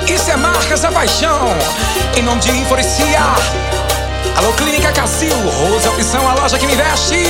Isso é Marcas da Paixão, em nome de Inforicia. Alô, Clínica Cacil, Rose Opção, a loja que me veste.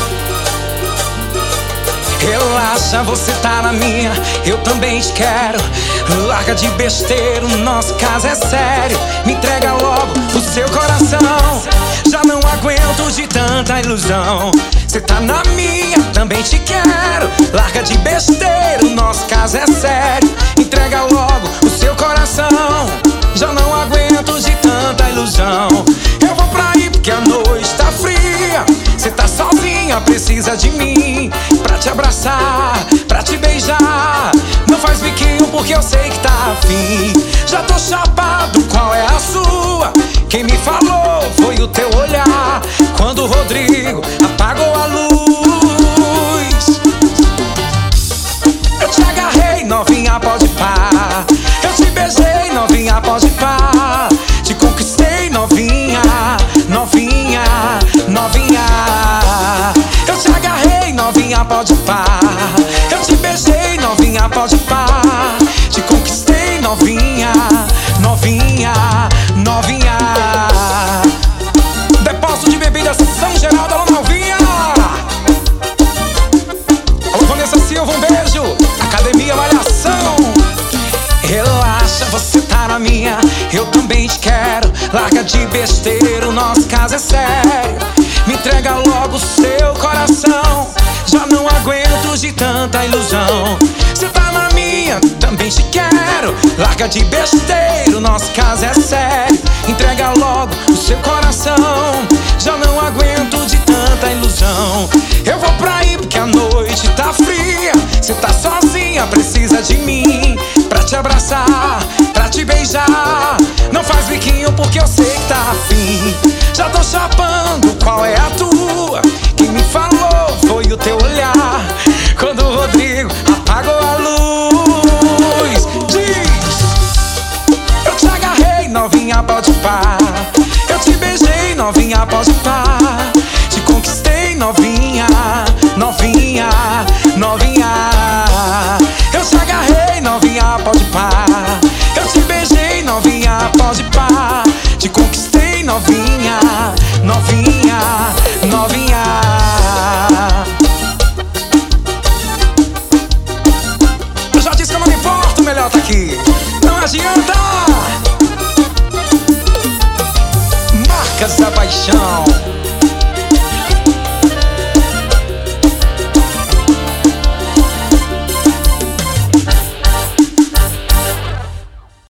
Relaxa, você tá na minha, eu também te quero. Larga de besteira, o nosso caso é sério. Me entrega logo o seu coração. Já não aguento de tanta ilusão. Você tá na minha, também te quero. Larga de besteira, o nosso caso é sério. Entrega logo o seu coração. Já não aguento de tanta ilusão. Eu vou pra aí porque a noite tá fria. Cê tá sozinha, precisa de mim pra te abraçar, pra te beijar. Não faz biquinho porque eu sei que tá afim. Já tô chapado, qual é a sua? Quem me falou foi o teu olhar quando o Rodrigo apagou a luz. Eu te agarrei, novinha, pode pá. Eu te beijei, novinha, pode pá. Te conquistei, novinha, novinha, novinha. Eu te agarrei, novinha, pode pá. Eu te beijei, novinha, pode pá. Te conquistei, novinha, novinha, novinha. Depósito de bebidas São Geraldo, alô, novinha. Alô, Vanessa Silva, um beijo. Academia Malhação. Relaxa, você tá na minha, eu também te quero. Larga de besteira, o nosso caso é sério. Me entrega logo o seu coração. Já não aguento de tanta ilusão. Você tá na minha, também te quero. Larga de besteira, o nosso caso é sério. Entrega logo o seu coração. Já não aguento de tanta ilusão. Eu vou pra aí porque a noite tá fria. Você tá sozinha, precisa de mim pra te abraçar, pra te beijar. Não faz biquinho porque eu sei que tá afim. Já tô chapando, qual é a tua? Quem me falou foi o teu olhar quando o Rodrigo apagou a luz. Diz: eu te agarrei, novinha, pode pá. Eu te beijei, novinha, pode pá. Te conquistei, novinha, novinha, novinha. Eu te agarrei, novinha, pode pá. Eu te beijei, novinha, pode pá. Te conquistei, novinha, novinha, novinha.